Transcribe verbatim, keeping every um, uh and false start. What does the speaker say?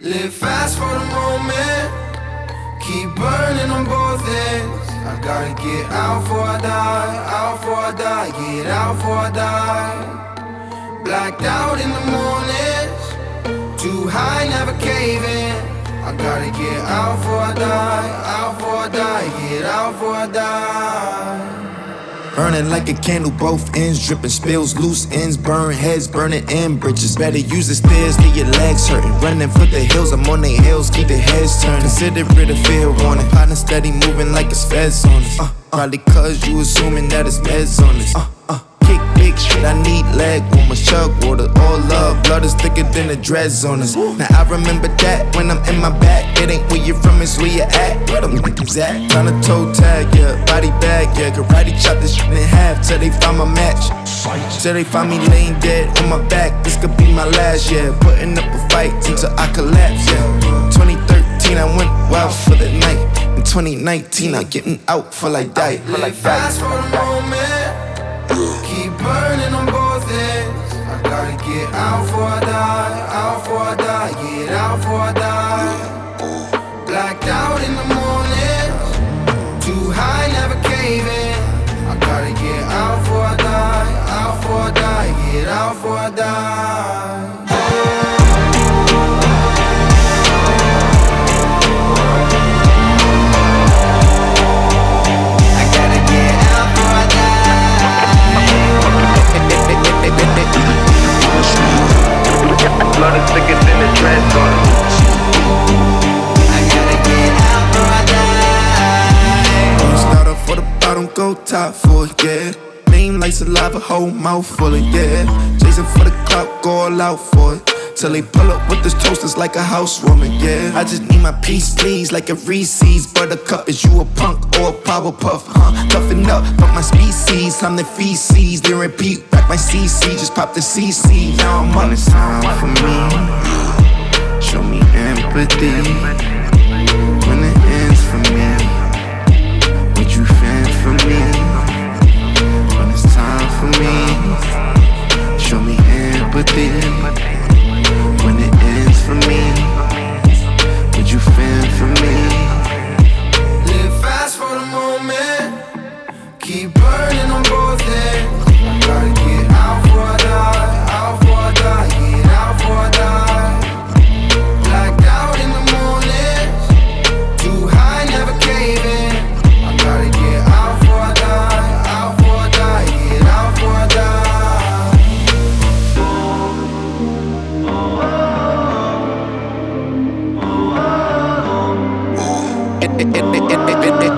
Live fast for the moment, keep burning on both ends. I gotta get out before I die, out before I die, get out before I die. Blacked out in the mornings, too high, never caving. I gotta get out before I die, out before I die, get out before I die. Burning like a candle, both ends dripping, spills, loose ends, burn heads, burning in bridges. Better use the stairs, leave your legs hurting. Running for the hills, I'm on their heels, keep their heads turning. Consider it a fair warning. Partner steady moving like it's feds on us. Uh, uh, probably cause you assuming that it's meds on us. Uh, uh, kick big shit, I need leg warmers, chug water, all love. Blood is thicker than the dreads on us. Now I remember that when I'm in my back. It ain't where you're from, it's where you at. Where them niggas at? Tryna toe tag, yeah, body bag, yeah. Karate chop this shit in half till they find my match. Till they find me laying dead on my back. This could be my last, yeah. Putting up a fight until I collapse, yeah. twenty thirteen, I went wild for the night. In twenty nineteen, I'm getting out for like die. Live fast for the moment, keep burning on both ends. I gotta get out before I die, out before I die, get out before I die. Blacked out in the morning, too high, never caving. I gotta get out before I die, out before I die, get out before I die. Blood is thicker than the dreads on it. I gotta get out before I die. Don't start off for the bottom, go top for it, yeah. Name like saliva, whole mouth full of, yeah. Chasing for the clout, go all out for it. Till they pull up with this toasters like a housewarming, yeah. I just need my peace, please, like a Reese's. Buttercup, is you a punk or a Powerpuff, huh? Toughen up, but my species, I'm the feces. Then repeat, back my C C, just pop the C C. Now I'm on this time for me. Show me empathy. When it ends for me, would you fend for me? When it's time for me, show me empathy. When it ends for me, would you fend for me? Live fast for the moment, keep burning on both ends. I gotta get out before I die, out before I die, get out before I die. Blacked out in the morning, too high, never caving. I gotta get out before I die, out before I die, get out before I die. It, it, it, it, it, it,